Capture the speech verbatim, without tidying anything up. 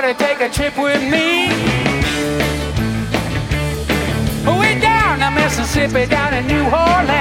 Somebody take a trip with me. Way down the Mississippi, down in New Orleans.